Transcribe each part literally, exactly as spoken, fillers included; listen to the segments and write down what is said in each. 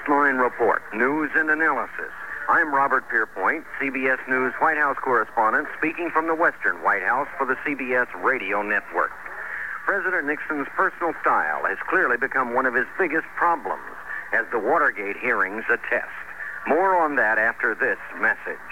Nightline Report, news and analysis. I'm Robert Pierpoint, C B S News White House correspondent, speaking from the Western White House for the C B S Radio Network. President Nixon's personal style has clearly become one of his biggest problems, as the Watergate hearings attest. More on that after this message.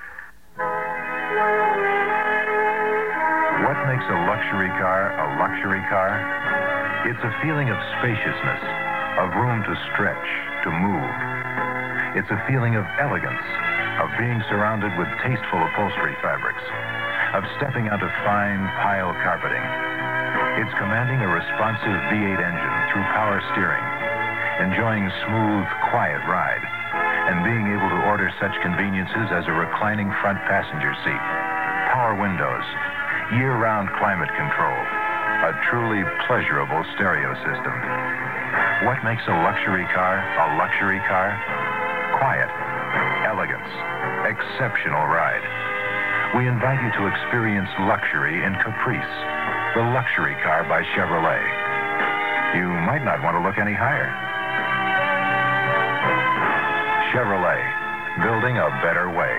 What makes a luxury car a luxury car? It's a feeling of spaciousness, of room to stretch, to move. It's a feeling of elegance, of being surrounded with tasteful upholstery fabrics, of stepping onto fine pile carpeting. It's commanding a responsive V eight engine through power steering, enjoying smooth, quiet ride, and being able to order such conveniences as a reclining front passenger seat, power windows, year-round climate control, a truly pleasurable stereo system. What makes a luxury car a luxury car? Quiet, elegance, exceptional ride. We invite you to experience luxury in Caprice, the luxury car by Chevrolet. You might not want to look any higher. Chevrolet, building a better way.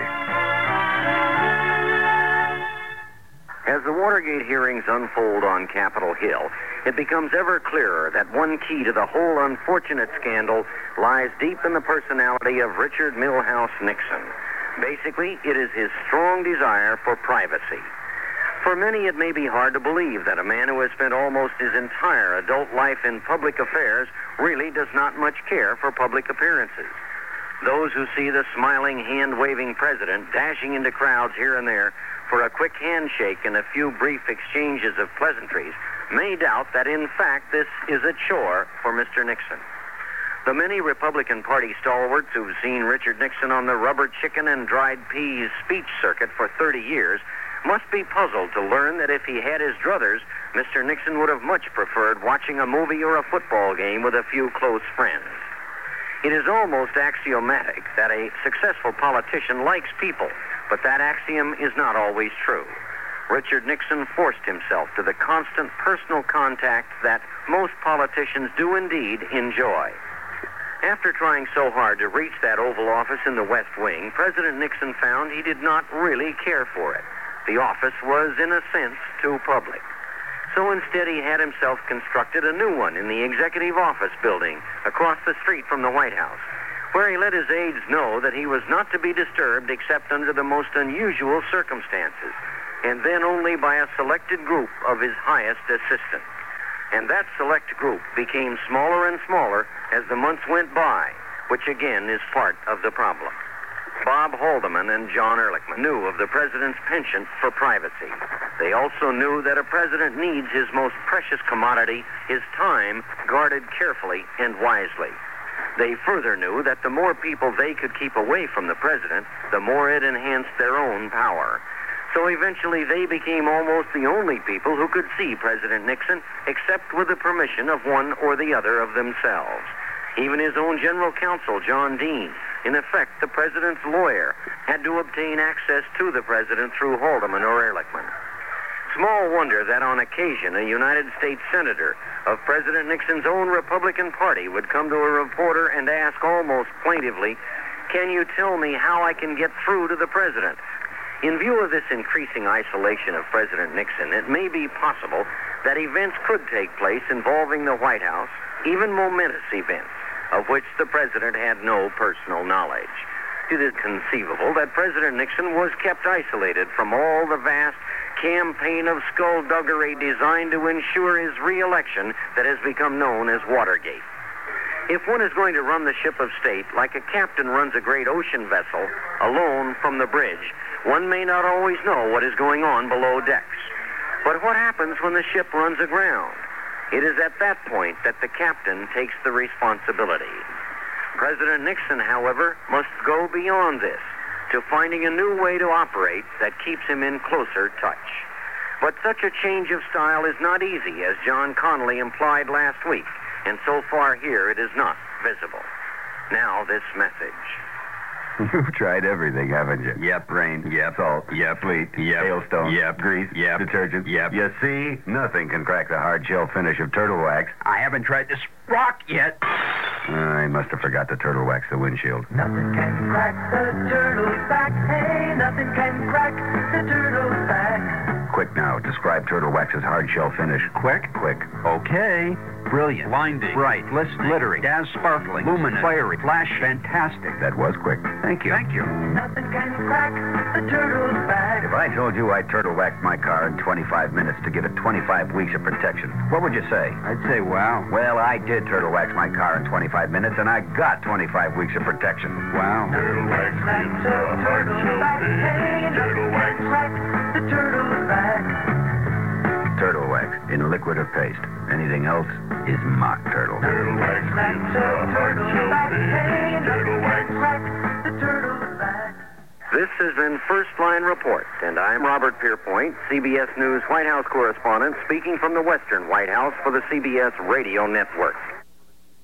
As the Watergate hearings unfold on Capitol Hill, it becomes ever clearer that one key to the whole unfortunate scandal lies deep in the personality of Richard Milhous Nixon. Basically, it is his strong desire for privacy. For many, it may be hard to believe that a man who has spent almost his entire adult life in public affairs really does not much care for public appearances. Those who see the smiling, hand-waving president dashing into crowds here and there for a quick handshake and a few brief exchanges of pleasantries may doubt that, in fact, this is a chore for Mister Nixon. The many Republican Party stalwarts who've seen Richard Nixon on the rubber chicken and dried peas speech circuit for thirty years must be puzzled to learn that if he had his druthers, Mister Nixon would have much preferred watching a movie or a football game with a few close friends. It is almost axiomatic that a successful politician likes people, but that axiom is not always true. Richard Nixon forced himself to the constant personal contact that most politicians do indeed enjoy. After trying so hard to reach that Oval Office in the West Wing, President Nixon found he did not really care for it. The office was, in a sense, too public. So instead, he had himself constructed a new one in the Executive Office Building across the street from the White House, where he let his aides know that he was not to be disturbed except under the most unusual circumstances, and then only by a selected group of his highest assistants. And that select group became smaller and smaller as the months went by, which again is part of the problem. Bob Haldeman and John Ehrlichman knew of the president's penchant for privacy. They also knew that a president needs his most precious commodity, his time, guarded carefully and wisely. They further knew that the more people they could keep away from the president, the more it enhanced their own power. So eventually they became almost the only people who could see President Nixon, except with the permission of one or the other of themselves. Even his own general counsel, John Dean, in effect the president's lawyer, had to obtain access to the president through Haldeman or Ehrlichman. Small wonder that on occasion a United States senator of President Nixon's own Republican Party would come to a reporter and ask almost plaintively, "Can you tell me how I can get through to the president?" In view of this increasing isolation of President Nixon, it may be possible that events could take place involving the White House, even momentous events, of which the president had no personal knowledge. It is conceivable that President Nixon was kept isolated from all the vast campaign of skullduggery designed to ensure his re-election that has become known as Watergate. If one is going to run the ship of state like a captain runs a great ocean vessel, alone from the bridge, one may not always know what is going on below decks. But what happens when the ship runs aground? It is at that point that the captain takes the responsibility. President Nixon, however, must go beyond this to finding a new way to operate that keeps him in closer touch. But such a change of style is not easy, as John Connolly implied last week, and so far here it is not visible. Now this message. You've tried everything, haven't you? Yep. Rain. Yep. Salt. Yep. Sleet. Yep. Hailstone. Yep. Grease. Yep. Detergent. Yep. You see? Nothing can crack the hard shell finish of turtle wax. I haven't tried the sprock yet. I must have forgot to turtle wax the windshield. Nothing can crack the turtle's back. Hey, nothing can crack the turtle's back. Quick now, describe turtle wax's hard shell finish. Quick? Quick. Okay. Brilliant. Blinding. Bright. Glistening. Glittering. Dazzling. Sparkling. Luminous. Fiery. Flash. Fantastic. That was quick. Thank you. Thank you. Nothing can crack the turtle's back. If I told you I'd turtle wax my car in twenty-five minutes to give it twenty-five weeks of protection, what would you say? I'd say wow. Well, I did turtle wax my car in twenty-five minutes, and I got twenty-five weeks of protection. Wow. Turtle wax gives a hard shell finish. Turtle wax. Crack the turtle's back. Turtle wax in liquid or paste. Anything else is mock turtle. Turtle wax gives a hard shell finish. Turtle wax. Crack the turtle's back. This has been First Line Report, and I'm Robert Pierpoint, C B S News White House correspondent, speaking from the Western White House for the C B S Radio Network.